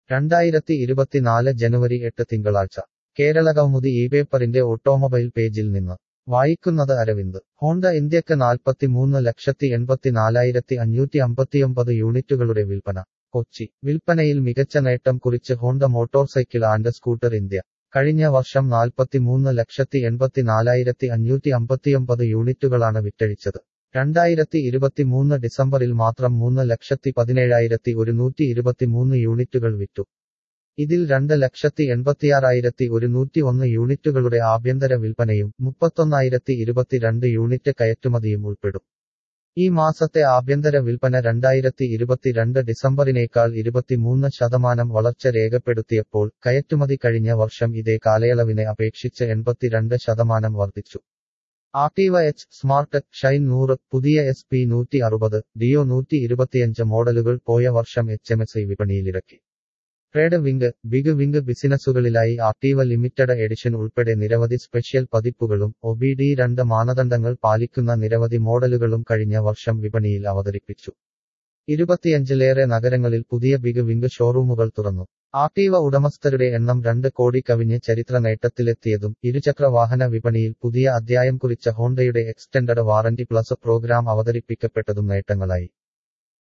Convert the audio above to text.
2024 ജനുവരി 8 തിങ്കളാഴ്ച കേരളകൗമുദി ഇപേപ്പറിന്റെ ഓട്ടോമൊബൈൽ പേജിൽ നിന്ന് വായിക്കുന്നത് അരവിന്ദ്. ഹോണ്ട ഇന്ത്യക്ക് 43,84,559 യൂണിറ്റുകളുടെ വിൽപ്പന. കൊച്ചി. വിൽപ്പനയിൽ മികച്ച നേട്ടം കുറിച്ച് Honda motorcycle and scooter India. കഴിഞ്ഞ വർഷം 43,84,559 യൂണിറ്റുകളാണ് വിറ്റഴിച്ചത്. 2023 ഡിസംബറിൽ മാത്രം 3,17,123 യൂണിറ്റുകൾ വിറ്റു. ഇതിൽ 2,86,101 യൂണിറ്റുകളുടെ ആഭ്യന്തര വിൽപ്പനയും 31,022 യൂണിറ്റ് കയറ്റുമതിയും ഉൾപ്പെടും. ഈ മാസത്തെ ആഭ്യന്തര വിൽപ്പന 2022 ഡിസംബറിനേക്കാൾ 23% വളർച്ച രേഖപ്പെടുത്തിയപ്പോൾ കയറ്റുമതി കഴിഞ്ഞ വർഷം ഇതേ കാലയളവിനെ അപേക്ഷിച്ച് 82% വർദ്ധിച്ചു. ആക്ടീവ എച്ച്, സ്മാർട്ട്, ഷൈൻ 100, പുതിയ SP 160, ഡിയോ 125 മോഡലുകൾ പോയ വർഷം HMSI വിപണിയിലിറക്കി. ട്രേഡ് വിംഗ്, ബിഗ് വിംഗ് ബിസിനസുകളിലായി ആക്ടീവ ലിമിറ്റഡ് എഡിഷൻ ഉൾപ്പെടെ നിരവധി സ്പെഷ്യൽ പതിപ്പുകളും OBD2 മാനദണ്ഡങ്ങൾ പാലിക്കുന്ന നിരവധി മോഡലുകളും കഴിഞ്ഞ വർഷം വിപണിയിൽ അവതരിപ്പിച്ചു. 25ലേറെ നഗരങ്ങളിൽ പുതിയ ബിഗ് വിംഗ് ഷോറൂമുകൾ തുറന്നു. ആക്ടീവ ഉടമസ്ഥരുടെ എണ്ണം 2 കോടി കവിഞ്ഞ് ചരിത്ര നേട്ടത്തിലെത്തിയതും ഇരുചക്ര വാഹന വിപണിയിൽ പുതിയ അധ്യായം കുറിച്ച ഹോണ്ടയുടെ എക്സ്റ്റൻഡഡ് വാറന്റി പ്ലസ് പ്രോഗ്രാം അവതരിപ്പിക്കപ്പെട്ടതും നേട്ടങ്ങളായി.